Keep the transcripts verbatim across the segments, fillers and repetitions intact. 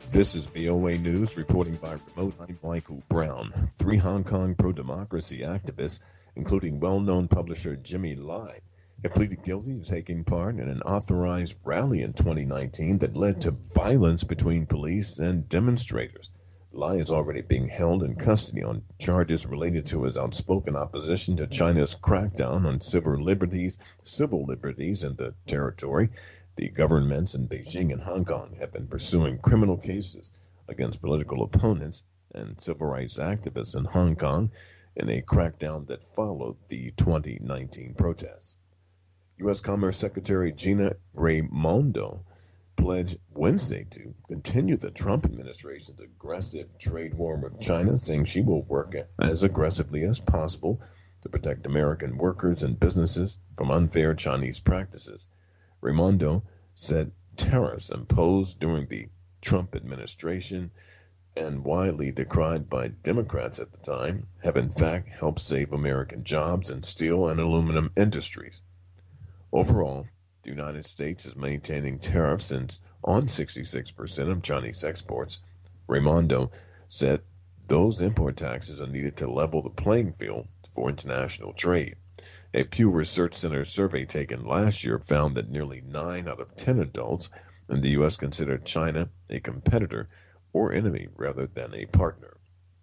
This is V O A News reporting by remote. I'm Michael Brown. Three Hong Kong pro-democracy activists, including well-known publisher Jimmy Lai, have pleaded guilty to taking part in an authorized rally in twenty nineteen that led to violence between police and demonstrators. Lai is already being held in custody on charges related to his outspoken opposition to China's crackdown on civil liberties, civil liberties in the territory. The governments in Beijing and Hong Kong have been pursuing criminal cases against political opponents and civil rights activists in Hong Kong in a crackdown that followed the twenty nineteen protests. U S. Commerce Secretary Gina Raimondo pledged Wednesday to continue the Trump administration's aggressive trade war with China, saying she will work as aggressively as possible to protect American workers and businesses from unfair Chinese practices. Raimondo said tariffs imposed during the Trump administration and widely decried by Democrats at the time have in fact helped save American jobs in steel and aluminum industries. Overall, the United States is maintaining tariffs on sixty-six percent of Chinese exports. Raimondo said those import taxes are needed to level the playing field for international trade. A Pew Research Center survey taken last year found that nearly nine out of ten adults in the U S considered China a competitor or enemy rather than a partner.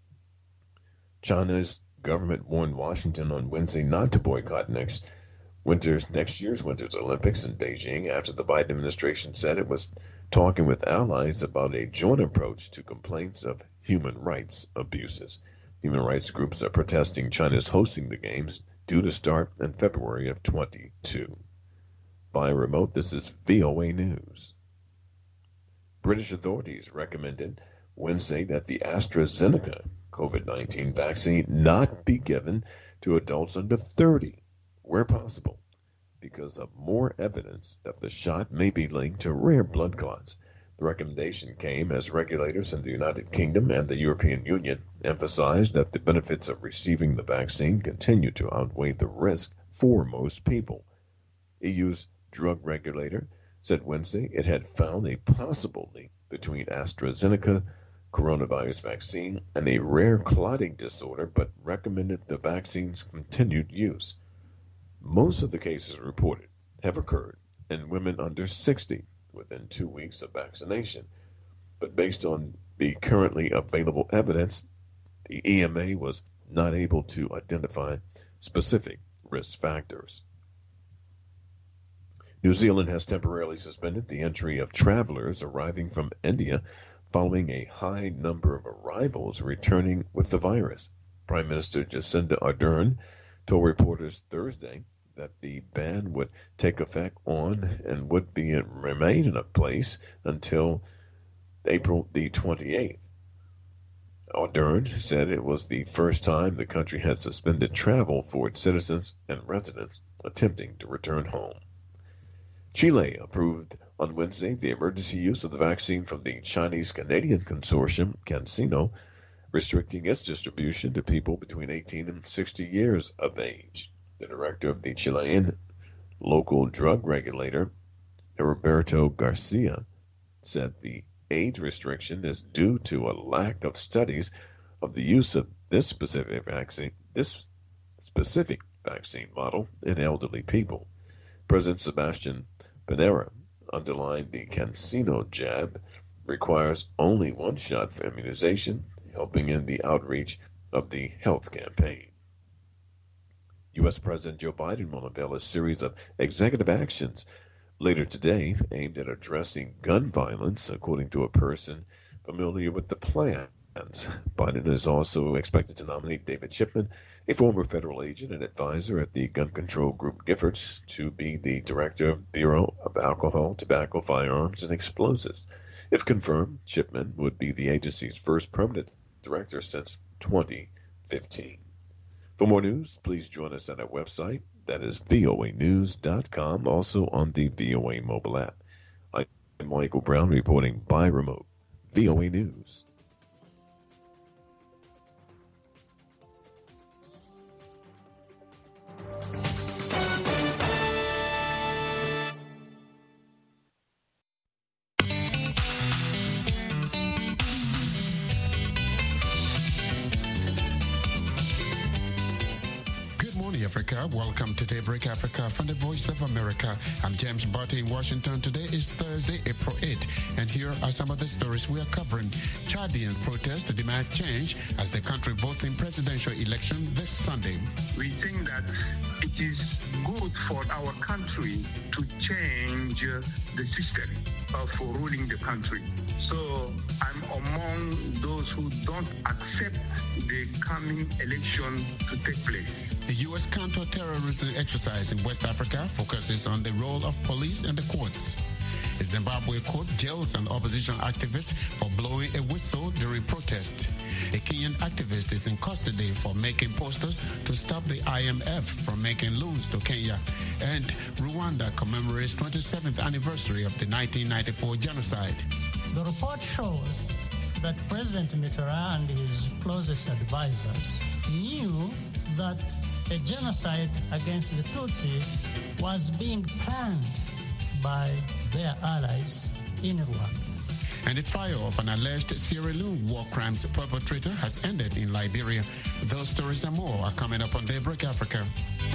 China's government warned Washington on Wednesday not to boycott next winter's next year's Winter's Olympics in Beijing after the Biden administration said it was talking with allies about a joint approach to complaints of human rights abuses. Human rights groups are protesting China's hosting the games due to start in February of twenty-two. By remote, this is V O A News. British authorities recommended Wednesday that the AstraZeneca COVID nineteen vaccine not be given to adults under thirty, where possible, because of more evidence that the shot may be linked to rare blood clots. The recommendation came as regulators in the United Kingdom and the European Union emphasized that the benefits of receiving the vaccine continue to outweigh the risk for most people. E U's drug regulator said Wednesday it had found a possible link between AstraZeneca coronavirus vaccine and a rare clotting disorder, but recommended the vaccine's continued use. Most of the cases reported have occurred in women under sixty within two weeks of vaccination. But based on the currently available evidence, the E M A was not able to identify specific risk factors. New Zealand has temporarily suspended the entry of travelers arriving from India following a high number of arrivals returning with the virus. Prime Minister Jacinda Ardern told reporters Thursday that the ban would take effect on and would be remain in place until April the twenty-eighth. Ardern said it was the first time the country had suspended travel for its citizens and residents attempting to return home. Chile approved on Wednesday the emergency use of the vaccine from the Chinese-Canadian consortium CanSino, restricting its distribution to people between eighteen and sixty years of age. The director of the Chilean local drug regulator, Heriberto Garcia, said the age restriction is due to a lack of studies of the use of this specific vaccine, this specific vaccine model in elderly people. President Sebastian Pinera underlined the CanSino jab requires only one shot for immunization, helping in the outreach of the health campaign. U S. President Joe Biden will unveil a series of executive actions later today aimed at addressing gun violence, according to a person familiar with the plans. Biden is also expected to nominate David Chipman, a former federal agent and advisor at the gun control group Giffords, to be the director of Bureau of Alcohol, Tobacco, Firearms, and Explosives. If confirmed, Chipman would be the agency's first permanent director since twenty fifteen. For more news, please join us at our website. That is V O A news dot com, also on the V O A mobile app. I'm Michael Brown reporting by remote. V O A News. Africa. Welcome to Daybreak Africa from the Voice of America. I'm James Barty in Washington. Today is Thursday, April eighth, and here are some of the stories we are covering. Chadians protest to demand change as the country votes in presidential election this Sunday. We think that it is good for our country to change the system of ruling the country. So I'm among those who don't accept the coming election to take place. The U S counter-terrorism exercise in West Africa focuses on the role of police and the courts. A Zimbabwe court jails an opposition activist for blowing a whistle during protest. A Kenyan activist is in custody for making posters to stop the I M F from making loans to Kenya. And Rwanda commemorates twenty-seventh anniversary of the nineteen ninety-four genocide. The report shows that President Mitterrand and his closest advisors knew that a genocide against the Tutsis was being planned by their allies in Rwanda. And the trial of an alleged Sierra Leone war crimes perpetrator has ended in Liberia. Those stories and more are coming up on Daybreak Africa.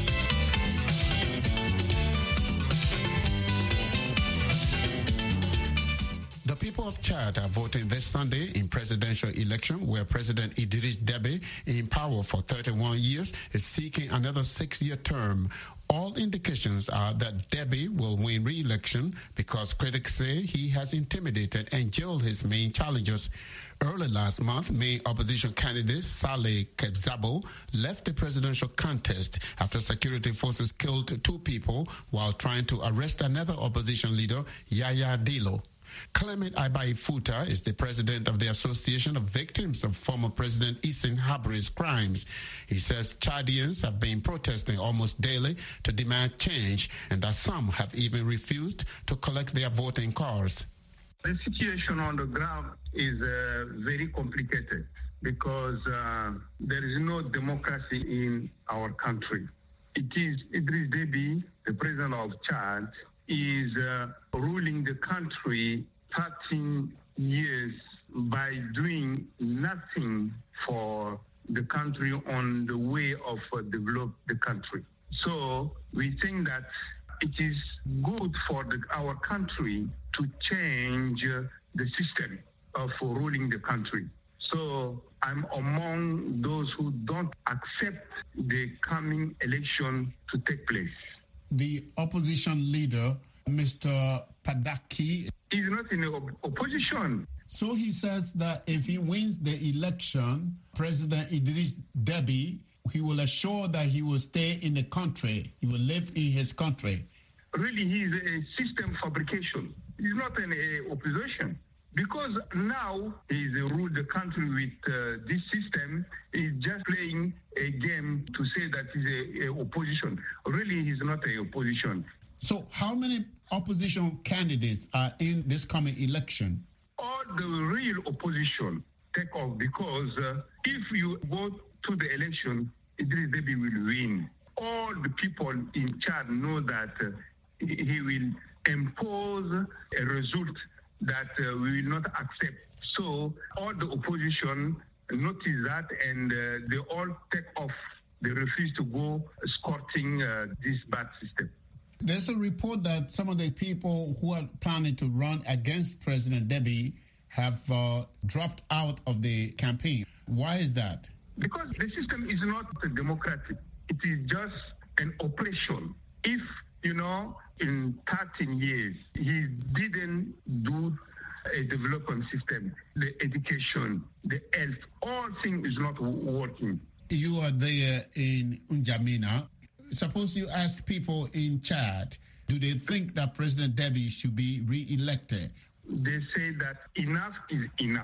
The people of Chad are voting this Sunday in presidential election where President Idriss Déby, in power for thirty-one years, is seeking another six-year term. All indications are that Déby will win re-election because critics say he has intimidated and jailed his main challengers. Early last month, main opposition candidate Saleh Kebzabo left the presidential contest after security forces killed two people while trying to arrest another opposition leader, Yaya Dillo. Clement Abai-Futa is the president of the Association of Victims of former President Hissène Habré's crimes. He says Chadians have been protesting almost daily to demand change and that some have even refused to collect their voting cards. The situation on the ground is uh, very complicated because uh, there is no democracy in our country. It is Idriss Déby, the president of Chad, is uh, ruling the country thirteen years by doing nothing for the country on the way of uh, develop the country. So we think that it is good for the, our country to change uh, the system of uh, ruling the country. So I'm among those who don't accept the coming election to take place. The opposition leader, Mister Padaki, is not in the op- opposition. So he says that if he wins the election, President Idriss Déby, he will assure that he will stay in the country. He will live in his country. Really, he is a system fabrication. He's not an uh, opposition. Because now he's uh, ruled the country with uh, this system, he's just playing a game to say that he's a, a opposition. Really, he's not a opposition. So how many opposition candidates are in this coming election? All the real opposition take off because uh, if you go to the election, Idriss Déby will win. All the people in Chad know that uh, he will impose a result that uh, we will not accept. So all the opposition notice that and uh, they all take off. They refuse to go escorting uh, this bad system. There's a report that some of the people who are planning to run against President Déby have uh, dropped out of the campaign. Why is that? Because the system is not democratic. It is just an oppression. If, you know, in thirteen years, he didn't do a development system, the education, the health, all things is not working. You are there in N'Djamena. Suppose you ask people in Chad, do they think that President Déby should be re-elected? They say that enough is enough.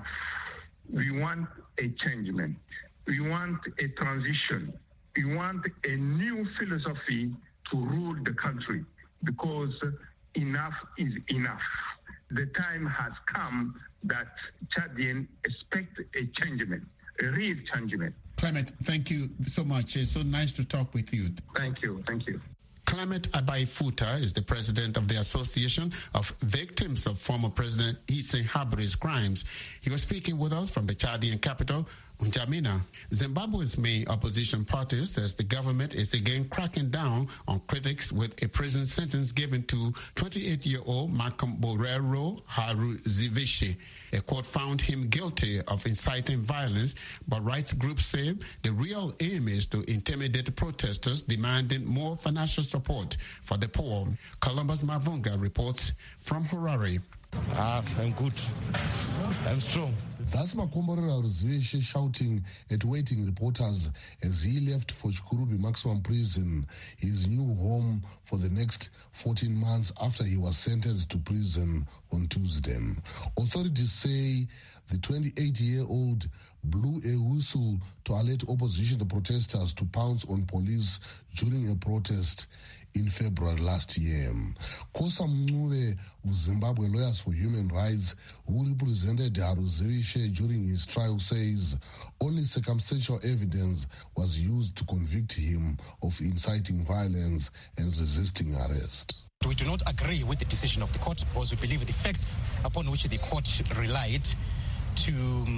We want a changement. We want a transition. We want a new philosophy to rule the country because enough is enough. The time has come that Chadians expect a changement, a real changement. Clement, thank you so much. It's so nice to talk with you. Thank you. Thank you. Clement Abai-Futa is the president of the Association of Victims of former President Hissène Habré's crimes. He was speaking with us from the Chadian capital, Unjamina. Zimbabwe's main opposition party says the government is again cracking down on critics with a prison sentence given to twenty-eight-year-old Malcolm Borero Haruzivishe. A court found him guilty of inciting violence, but rights groups say the real aim is to intimidate protesters demanding more financial support for the poor. Columbus Mavunga reports from Harare. Ah, I'm good. I'm strong. That's Makomborera Ruzivishe shouting at waiting reporters as he left for Chikurubi Maximum Prison, his new home for the next fourteen months after he was sentenced to prison on Tuesday. Authorities say the twenty-eight-year-old blew a whistle to alert opposition protesters to pounce on police during a protest in February last year. Kosa Mncube of Zimbabwe Lawyers for Human Rights, who represented Haruzivishe during his trial, says only circumstantial evidence was used to convict him of inciting violence and resisting arrest. We do not agree with the decision of the court because we believe the facts upon which the court relied to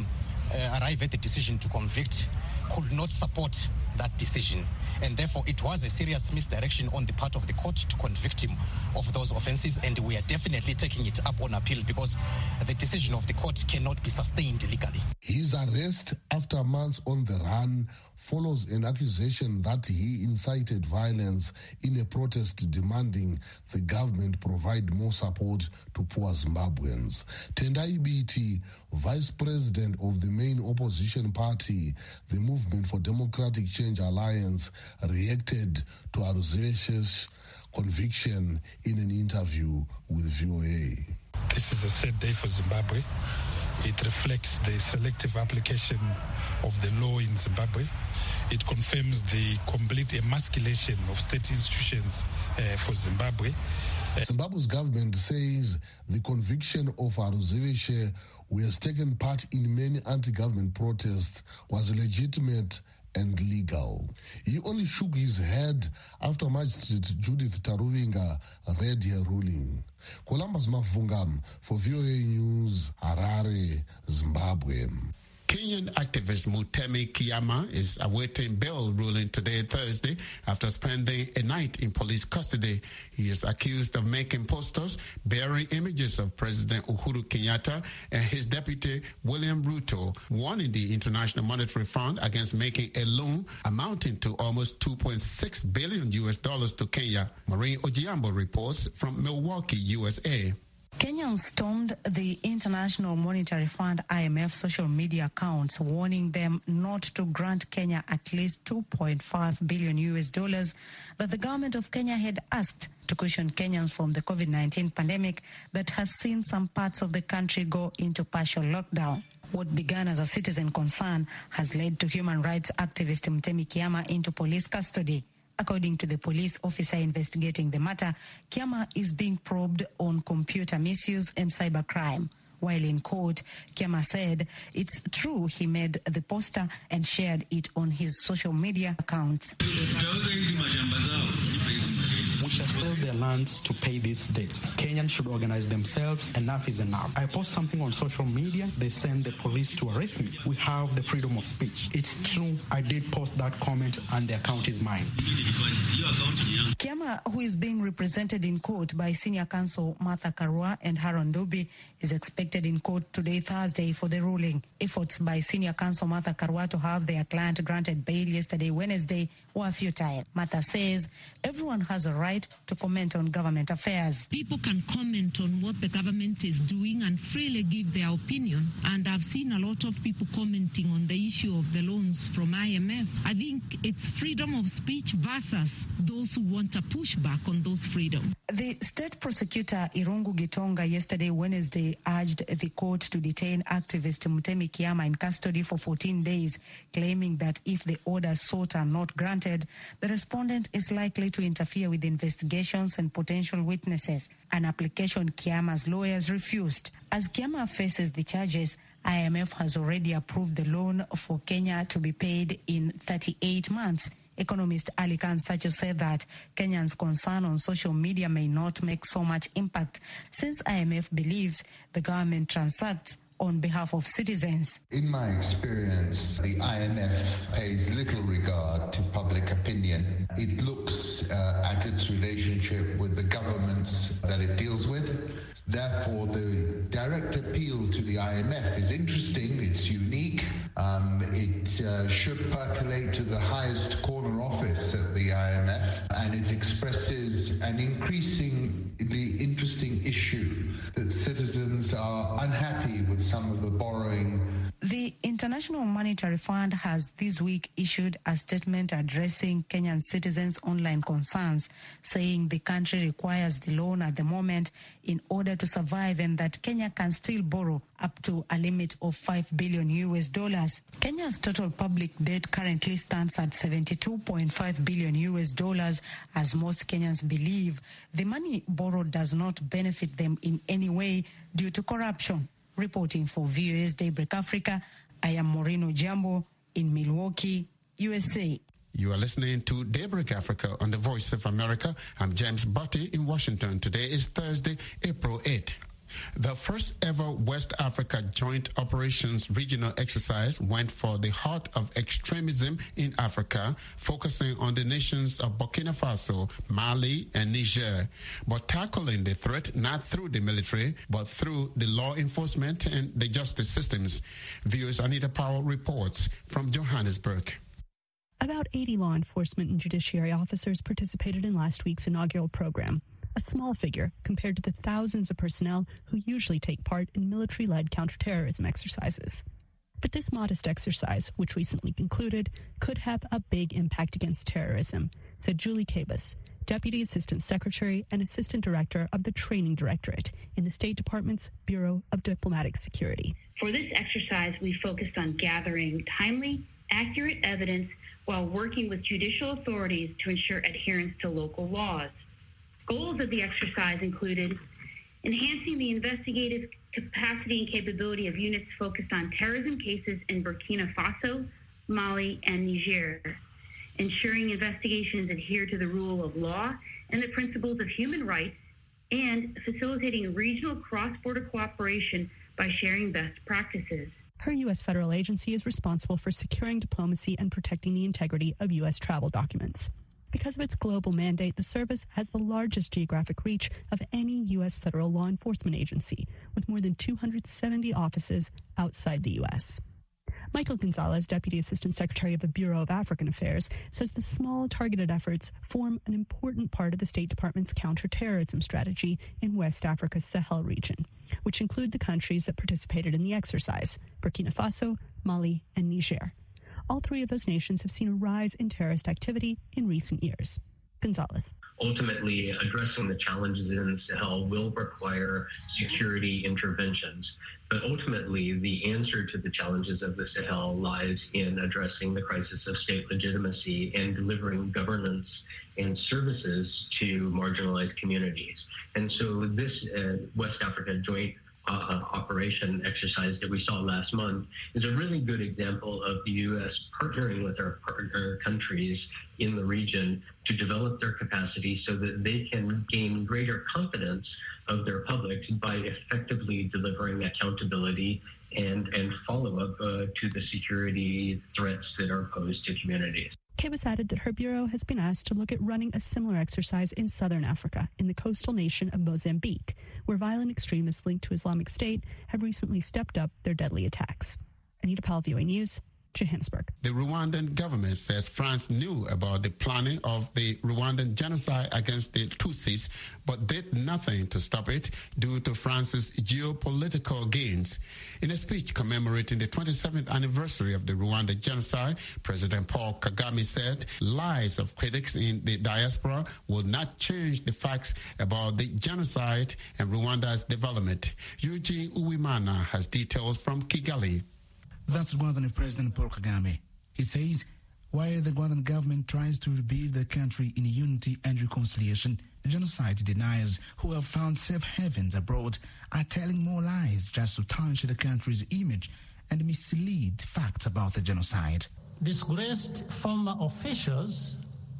uh, arrive at the decision to convict could not support that decision. And therefore, it was a serious misdirection on the part of the court to convict him of those offenses. And we are definitely taking it up on appeal because the decision of the court cannot be sustained legally. His arrest after months on the run follows an accusation that he incited violence in a protest demanding the government provide more support to poor Zimbabweans. Tendai Biti, vice president of the main opposition party, the Movement for Democratic Change Alliance, reacted to Haruzivishe's conviction in an interview with V O A. This is a sad day for Zimbabwe. It reflects the selective application of the law in Zimbabwe. It confirms the complete emasculation of state institutions uh, for Zimbabwe. Uh, Zimbabwe's government says the conviction of Haruzivishe, who has taken part in many anti-government protests, was legitimate and legal. He only shook his head after Magistrate Judith Taruvinga read her ruling. Columbus Mavunga for V O A News, Harare, Zimbabwe. Kenyan activist Mutemi Kiyama is awaiting bail ruling today, Thursday, after spending a night in police custody. He is accused of making posters bearing images of President Uhuru Kenyatta and his deputy William Ruto, warning the International Monetary Fund against making a loan amounting to almost two point six billion U S dollars to Kenya. Maureen Ojiambo reports from Milwaukee, U S A. Kenyans stormed the International Monetary Fund I M F social media accounts, warning them not to grant Kenya at least two point five billion U S dollars that the government of Kenya had asked to cushion Kenyans from the COVID nineteen pandemic that has seen some parts of the country go into partial lockdown. What began as a citizen concern has led to human rights activist Mutemi Kiyama into police custody. According to the police officer investigating the matter, Kiyama is being probed on computer misuse and cybercrime. While in court, Kiyama said it's true he made the poster and shared it on his social media accounts. We shall sell their lands to pay these debts. Kenyans should organize themselves. Enough is enough. I post something on social media, they send the police to arrest me. We have the freedom of speech. It's true, I did post that comment and the account is mine. Kiyama, who is being represented in court by senior counsel Martha Karua and Haron Dubi, is expected in court today, Thursday, for the ruling. Efforts by senior counsel Martha Karua to have their client granted bail yesterday, Wednesday, were futile. Martha says everyone has a right to comment on government affairs. People can comment on what the government is doing and freely give their opinion. And I've seen a lot of people commenting on the issue of the loans from I M F. I think it's freedom of speech versus those who want a pushback on those freedoms. The state prosecutor Irungu Gitonga yesterday, Wednesday, urged the court to detain activist Mutemi Kiyama in custody for fourteen days, claiming that if the orders sought are not granted, the respondent is likely to interfere with investigations and potential witnesses, an application Kiyama's lawyers refused. As Kiyama faces the charges, I M F has already approved the loan for Kenya to be paid in thirty-eight months. Economist Ali Khan Sacho said that Kenyans' concern on social media may not make so much impact since I M F believes the government transacts on behalf of citizens. In my experience, the I M F pays little regard to public opinion. It looks uh, at its relationship with the governments that it deals with. Therefore, the direct appeal to the I M F is interesting, it's unique. Um, it uh, should percolate to the highest corner office at the I M F, and it expresses an increasingly interesting issue that citizens are unhappy with some of the borrowing. The International Monetary Fund has this week issued a statement addressing Kenyan citizens' online concerns, saying the country requires the loan at the moment in order to survive and that Kenya can still borrow up to a limit of five billion U S dollars. Kenya's total public debt currently stands at seventy-two point five billion U S dollars, as most Kenyans believe the money borrowed does not benefit them in any way due to corruption. Reporting for V O A's Daybreak Africa, I am Moreno Jambo in Milwaukee, U S A. You are listening to Daybreak Africa on the Voice of America. I'm James Butty in Washington. Today is Thursday, April eighth. The first ever West Africa Joint Operations Regional Exercise went for the heart of extremism in Africa, focusing on the nations of Burkina Faso, Mali, and Niger, but tackling the threat not through the military, but through the law enforcement and the justice systems. V O A's Anita Powell reports from Johannesburg. About eighty law enforcement and judiciary officers participated in last week's inaugural program. A small figure compared to the thousands of personnel who usually take part in military-led counterterrorism exercises. But this modest exercise, which recently concluded, could have a big impact against terrorism, said Julie Kabus, Deputy Assistant Secretary and Assistant Director of the Training Directorate in the State Department's Bureau of Diplomatic Security. For this exercise, we focused on gathering timely, accurate evidence while working with judicial authorities to ensure adherence to local laws. Goals of the exercise included enhancing the investigative capacity and capability of units focused on terrorism cases in Burkina Faso, Mali, and Niger, ensuring investigations adhere to the rule of law and the principles of human rights, and facilitating regional cross-border cooperation by sharing best practices. Her U S federal agency is responsible for securing diplomacy and protecting the integrity of U S travel documents. Because of its global mandate, the service has the largest geographic reach of any U S federal law enforcement agency, with more than two hundred seventy offices outside the U S. Michael Gonzalez, Deputy Assistant Secretary of the Bureau of African Affairs, says the small targeted efforts form an important part of the State Department's counterterrorism strategy in West Africa's Sahel region, which include the countries that participated in the exercise, Burkina Faso, Mali, and Niger. All three of those nations have seen a rise in terrorist activity in recent years. Gonzalez. Ultimately, addressing the challenges in Sahel will require security interventions. But ultimately, the answer to the challenges of the Sahel lies in addressing the crisis of state legitimacy and delivering governance and services to marginalized communities. And so this uh, West Africa Joint Uh, operation exercise that we saw last month is a really good example of the U S partnering with our partner countries in the region to develop their capacity so that they can gain greater confidence of their public by effectively delivering accountability and, and follow-up uh, to the security threats that are posed to communities. Kabus added that her bureau has been asked to look at running a similar exercise in southern Africa, in the coastal nation of Mozambique, where violent extremists linked to Islamic State have recently stepped up their deadly attacks. Anita Powell, V O A News, Johannesburg. The Rwandan government says France knew about the planning of the Rwandan genocide against the Tutsis, but did nothing to stop it due to France's geopolitical gains. In a speech commemorating the twenty-seventh anniversary of the Rwanda genocide, President Paul Kagame said lies of critics in the diaspora will not change the facts about the genocide and Rwanda's development. Eugene Uwimana has details from Kigali. That's Rwandan President Paul Kagame. He says, while the Rwandan government tries to rebuild the country in unity and reconciliation, genocide deniers who have found safe havens abroad are telling more lies just to tarnish the country's image and mislead facts about the genocide. Disgraced former officials,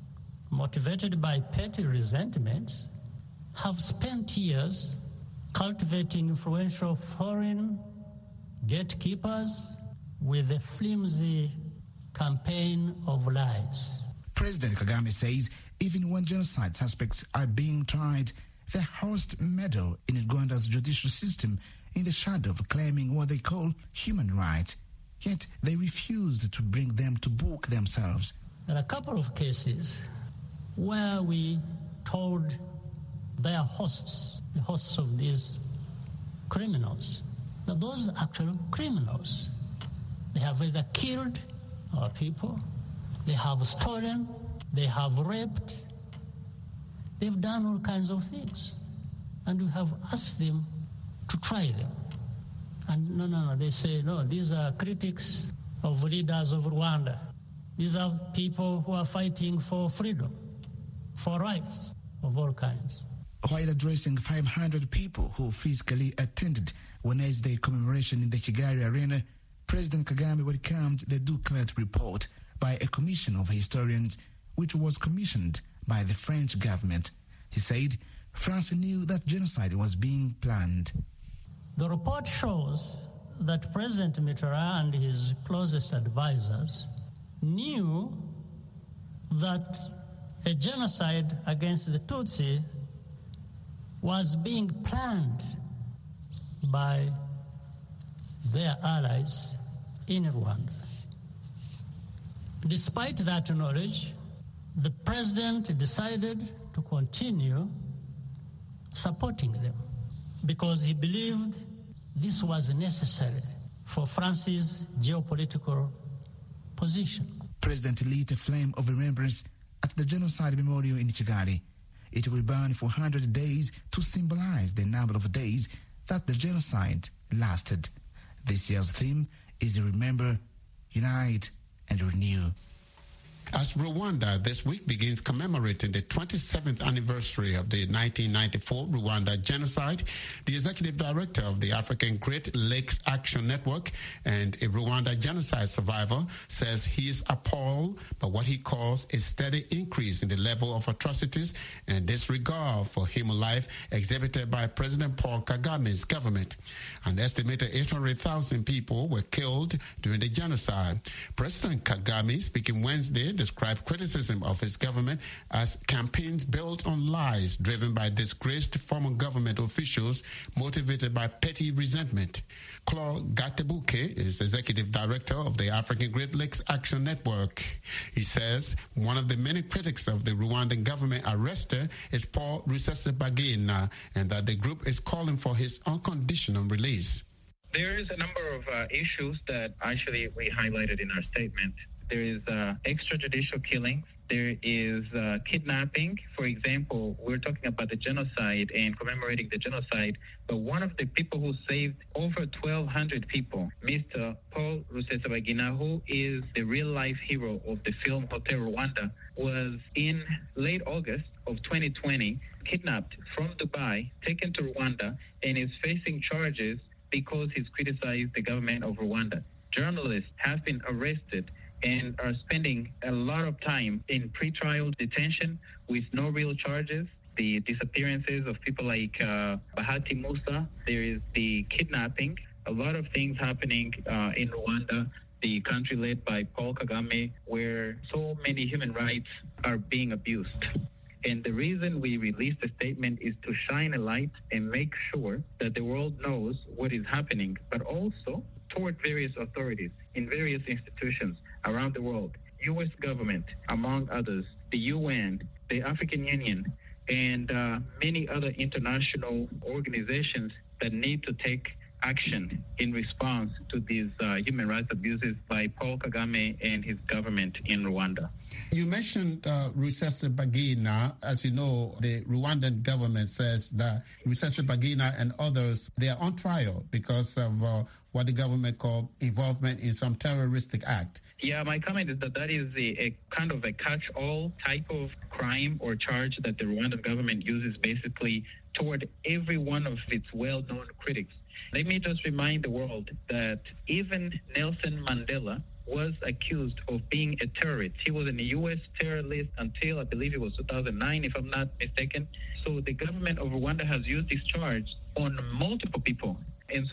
motivated by petty resentments, have spent years cultivating influential foreign gatekeepers with a flimsy campaign of lies. President Kagame says even when genocide suspects are being tried, they host meddle in Rwanda's judicial system in the shadow of claiming what they call human rights. Yet they refused to bring them to book themselves. There are a couple of cases where we told their hosts, the hosts of these criminals, that those are actual criminals. They have either killed our people, they have stolen, they have raped, they've done all kinds of things. And we have asked them to try them. And no, no, no, they say, no, these are critics of leaders of Rwanda. These are people who are fighting for freedom, for rights of all kinds. While addressing five hundred people who physically attended Wednesday commemoration in the Kigali Arena, President Kagame welcomed the Duclat report by a commission of historians, which was commissioned by the French government. He said France knew that genocide was being planned. The report shows that President Mitterrand and his closest advisors knew that a genocide against the Tutsi was being planned by their allies in Rwanda. Despite that knowledge, the president decided to continue supporting them because he believed this was necessary for France's geopolitical position. President lit a flame of remembrance at the genocide memorial in Kigali. It will burn for one hundred days to symbolize the number of days that the genocide lasted. This year's theme is Remember, Unite, and Renew. As Rwanda this week begins commemorating the twenty-seventh anniversary of the nineteen ninety-four Rwanda genocide, the executive director of the African Great Lakes Action Network and a Rwanda genocide survivor says he is appalled by what he calls a steady increase in the level of atrocities and disregard for human life exhibited by President Paul Kagame's government. An estimated eight hundred thousand people were killed during the genocide. President Kagame, speaking Wednesday, described criticism of his government as campaigns built on lies driven by disgraced former government officials motivated by petty resentment. Claude Gatebuke is executive director of the African Great Lakes Action Network. He says one of the many critics of the Rwandan government arrested is Paul Rusesabagina, and that the group is calling for his unconditional release. There is a number of uh, issues that actually we highlighted in our statement. There is uh, extrajudicial killings. There is uh, kidnapping. For example, we're talking about the genocide and commemorating the genocide, but one of the people who saved over twelve hundred people, Mister Paul Rusesabagina, who is the real-life hero of the film Hotel Rwanda, was in late August of twenty twenty kidnapped from Dubai, taken to Rwanda, and is facing charges because he's criticized the government of Rwanda. Journalists have been arrested and are spending a lot of time in pretrial detention with no real charges. The disappearances of people like uh, Bahati Musa, there is the kidnapping, a lot of things happening uh, in Rwanda, the country led by Paul Kagame, where so many human rights are being abused. And the reason we released a statement is to shine a light and make sure that the world knows what is happening, but also toward various authorities in various institutions around the world, U S government, among others, the U N, the African Union, and uh, many other international organizations that need to take action in response to these uh, human rights abuses by Paul Kagame and his government in Rwanda. You mentioned uh, Rusesabagina. As you know, the Rwandan government says that Rusesabagina and others, they are on trial because of uh, what the government called involvement in some terroristic act. Yeah, my comment is that that is a, a kind of a catch-all type of crime or charge that the Rwandan government uses basically toward every one of its well-known critics. Let me just remind the world that even Nelson Mandela was accused of being a terrorist. He was in a U S terror list until I believe it was two thousand nine, if I'm not mistaken. So the government of Rwanda has used this charge on multiple people. And so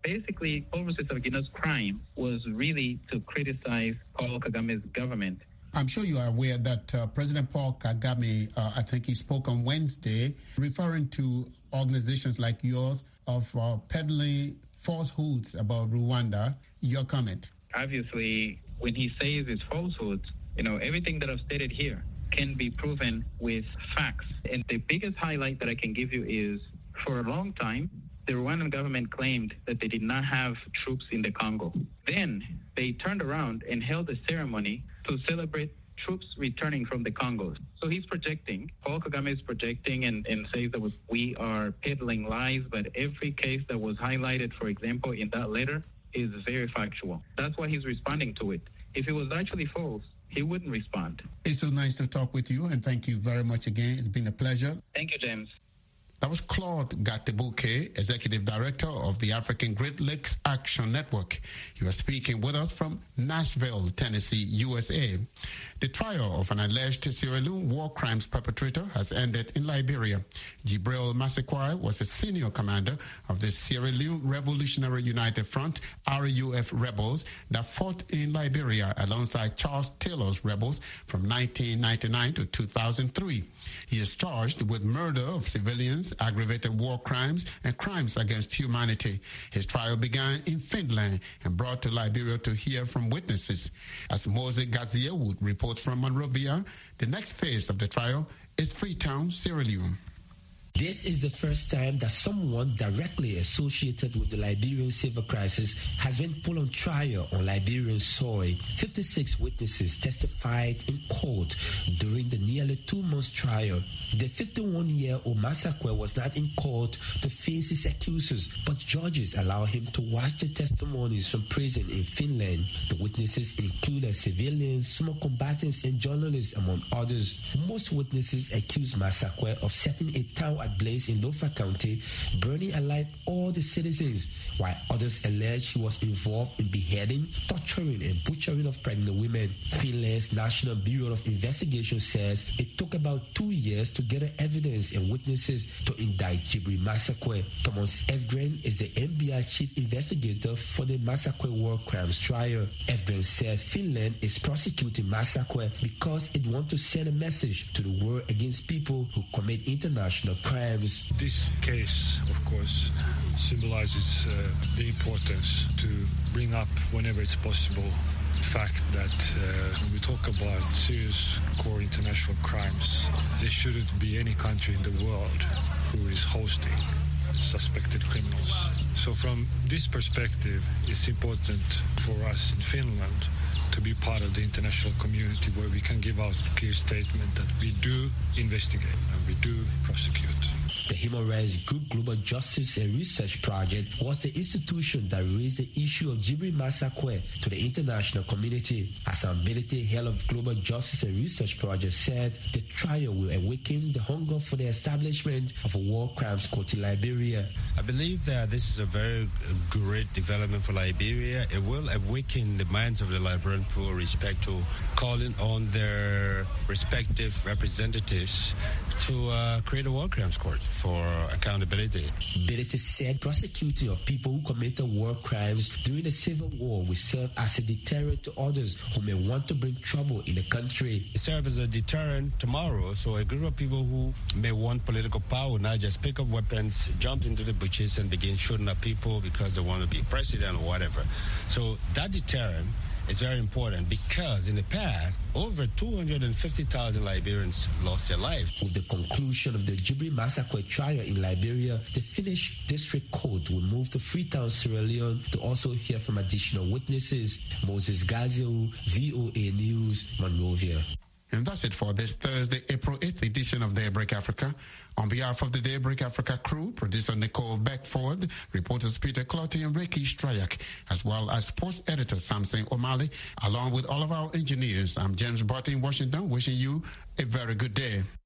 basically, Paul Rusesabagina's crime was really to criticize Paul Kagame's government. I'm sure you are aware that uh, President Paul Kagame, uh, I think he spoke on Wednesday, referring to organizations like yours of uh, peddling falsehoods about Rwanda. Your comment? Obviously, when he says it's falsehoods, you know, everything that I've stated here can be proven with facts. And the biggest highlight that I can give you is, for a long time, the Rwandan government claimed that they did not have troops in the Congo. Then they turned around and held a ceremony to celebrate troops returning from the Congo. So he's projecting, Paul Kagame is projecting and, and says that we are peddling lies, but every case that was highlighted, for example, in that letter is very factual. That's why he's responding to it. If it was actually false, he wouldn't respond. It's so nice to talk with you, and thank you very much again. It's been a pleasure. Thank you, James. That was Claude Gatebuke, Executive Director of the African Great Lakes Action Network. He was speaking with us from Nashville, Tennessee, U S A. The trial of an alleged Sierra Leone war crimes perpetrator has ended in Liberia. Jibril Massaquoi was a senior commander of the Sierra Leone Revolutionary United Front, R U F rebels, that fought in Liberia alongside Charles Taylor's rebels from nineteen ninety-nine to two thousand three. He is charged with murder of civilians, aggravated war crimes, and crimes against humanity. His trial began in Finland and brought to Liberia to hear from witnesses. As Moses Gaziewood reports from Monrovia, the next phase of the trial is Freetown, Sierra Leone. This is the first time that someone directly associated with the Liberian civil crisis has been put on trial on Liberian soil. fifty-six witnesses testified in court during the nearly two-month trial. The fifty-one-year-old Massaquoi was not in court to face his accusers, but judges allowed him to watch the testimonies from prison in Finland. The witnesses included civilians, small combatants, and journalists, among others. Most witnesses accused Massaquoi of setting a town ablaze in Lofa County, burning alive all the citizens, while others allege he was involved in beheading, torturing, and butchering of pregnant women. Finland's National Bureau of Investigation says it took about two years to gather evidence and witnesses to indict Jibril Massaquoi. Thomas Evgren is the N B I chief investigator for the Massaquoi war crimes trial. Evgren said Finland is prosecuting Massaquoi because it wants to send a message to the world against people who commit international crimes. This case, of course, symbolizes uh, the importance to bring up whenever it's possible the fact that uh, when we talk about serious core international crimes, there shouldn't be any country in the world who is hosting suspected criminals. So from this perspective, it's important for us in Finland to be part of the international community where we can give out a clear statement that we do investigate and we do prosecute. The human rights group Global Justice and Research Project was the institution that raised the issue of Jibril Massaquoi to the international community. Hassan Bility, head of Global Justice and Research Project, said the trial will awaken the hunger for the establishment of a war crimes court in Liberia. I believe that this is a very great development for Liberia. It will awaken the minds of the Liberian people with respect to calling on their respective representatives to uh, create a war crimes court for accountability. Bility said prosecuting of people who committed war crimes during the Civil War will serve as a deterrent to others who may want to bring trouble in the country. It serves as a deterrent tomorrow, so a group of people who may want political power now just pick up weapons, jump into the bushes and begin shooting at people because they want to be president or whatever. So that deterrent is very important because in the past, over two hundred fifty thousand Liberians lost their lives. With the conclusion of the Jibril Massaquoi trial in Liberia, the Finnish District Court will move to Freetown, Sierra Leone to also hear from additional witnesses. Moses Gazio, V O A News, Monrovia. And that's it for this Thursday, April eighth edition of Daybreak Africa. On behalf of the Daybreak Africa crew, producer Nicole Beckford, reporters Peter Clotty and Ricky Strayak, as well as sports editor Samson O'Malley, along with all of our engineers, I'm James Barty in Washington, wishing you a very good day.